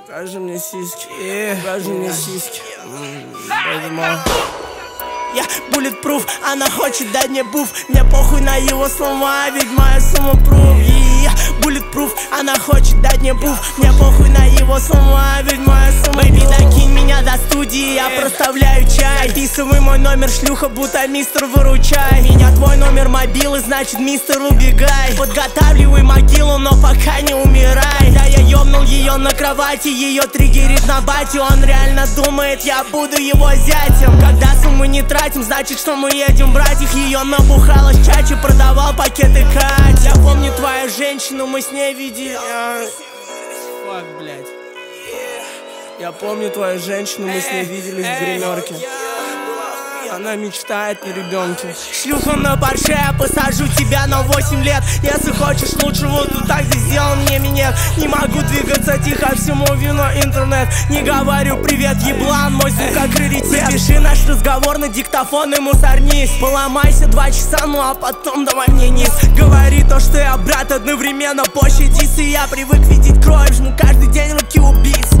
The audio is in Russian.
Покажи мне сиськи, покажи мне сиськи. Я bulletproof, она хочет дать мне буф. Мне похуй на его слова, ведь моя сумма пруф. Я bulletproof, она хочет дать мне буф. Мне похуй на его слова, ведь моя сумма пруф. Бэйби, докинь меня до студии, я проставляю чай. Записывай мой номер, шлюха, будто мистер, выручай. Меня твой номер мобилы, значит, мистер, убегай. Подготавливай могилу, но пока не умирай. Да, я ёбнул ее на кровати, ее триггерит на бате. Он реально думает, я буду его зятем. Когда суммы не тратим, значит, что мы едем брать их. Ее набухалась чачи, продавал пакеты Кать. Я помню твою женщину, мы с ней видели. Фак, блядь. Я помню твою женщину, мы с ней виделись в гримерке. Она мечтает о ребенке. Шлюха на Порше, я посажу тебя на 8 лет. Если хочешь лучшего, то так здесь сделал мне минет. Не могу двигаться тихо, всему вино интернет. Не говорю привет, еблан, мой сука раритет. Запиши наш разговор на диктофон и мусорнись. Поломайся 2 часа, ну а потом давай мне низ. Говори то, что я брат, одновременно позже дисы. Я привык видеть кровь, жму каждый день руки убийц.